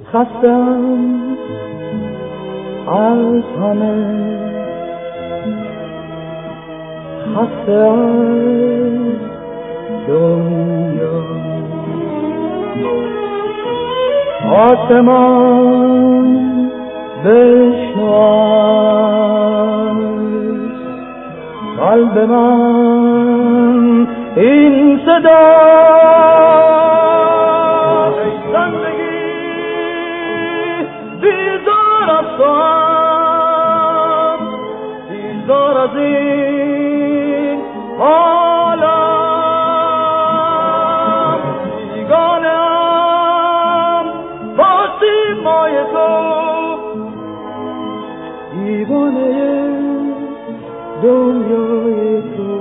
خستم از همه، خسته از دنیا. آسمان بشنو از قلب من این صدا، ای زندگی بیزار از توام، بیزار از این حالم، بیگانه‌ام با سیمای تو، دیوانه دنیای تو.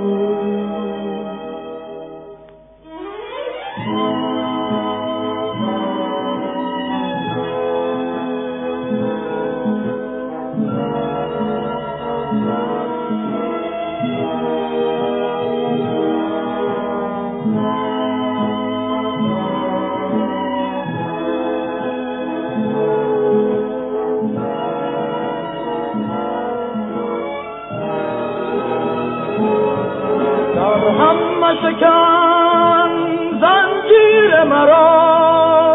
شکن زنجیر مرا،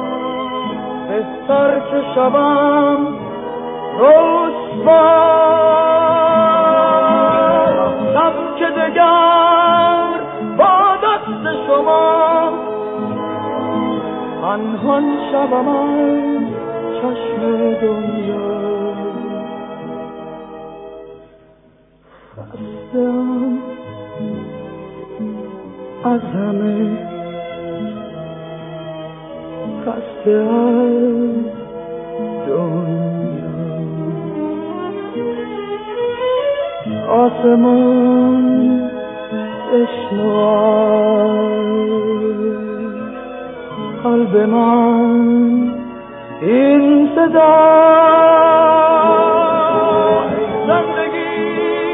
بهتر که شوم رسوا، شب که دگر با دست شما پنهان شوم از چشم دنیا. خستم از همه، خسته از دنیا. آسمان بشنو از قلب من این صدا، ای زندگی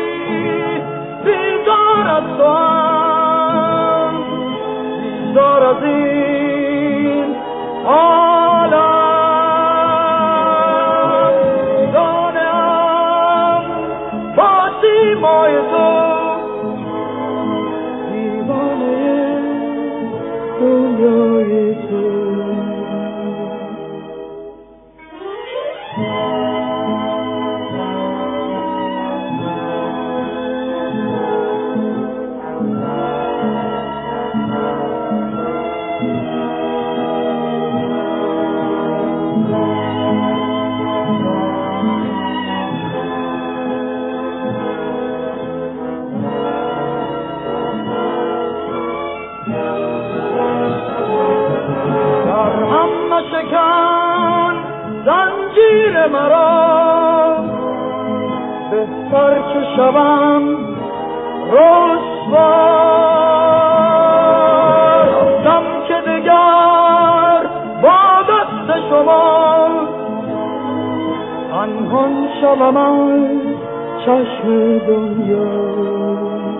بیزار از توام، بیزار از این عالم، بیگانه‌ام با سیمای تو، دیوانه دنیای تو. شکن زنجیر مرا، بهتر که شوم رسوا، شم که دگر با دست شما پنهان شوم از چشم دنیا.